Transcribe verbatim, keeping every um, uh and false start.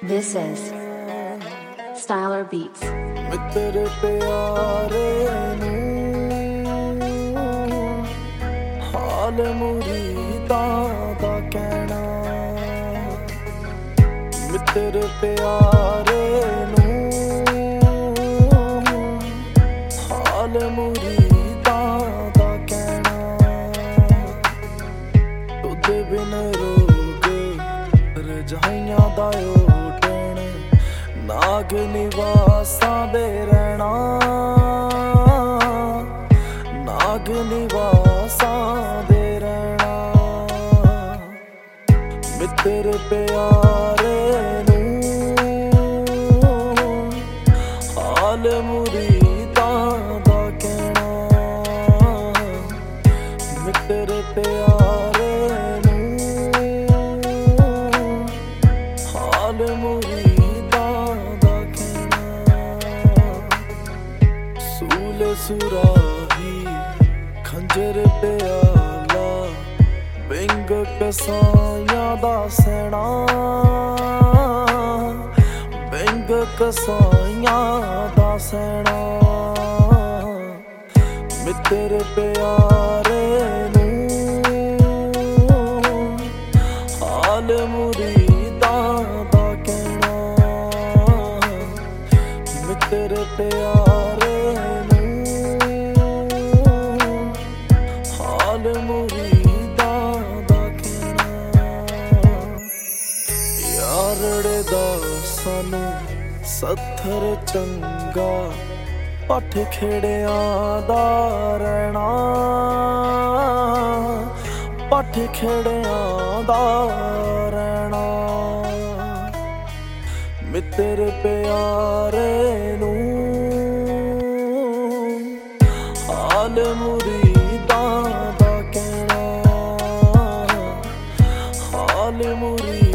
This is Styler Beats. मित्र प्यारे नूं हाल मुरीदां दा कहना मित्र प्यारे नूं हाल मुरीदां दा कहना तुद बिन रोग रजाइयां दा ओटण नाग निवासां दे रहना नाग निवासां दे रहना मित्र प्यारे नूं हाल मुरीदां दा कहना मित्र प्यारे नूं हाल मुरीदां दा सूल सुराही खंजर प्याला बिंग कसाइयां दा सैना बिंग कसाइयां दा सैना मित्र प्यारे नूं हाल मुरीदां दा कहना मित्र प्यारे हाल मुरीदां दा कहना यारड़े दा सानू सत्थर चंगा पठ खेड़ियां दा रहना पठ खेड़ियां दा रहना मित्र प्यारे नूं हाल मुरीदां दा कहना हाल मुरीदां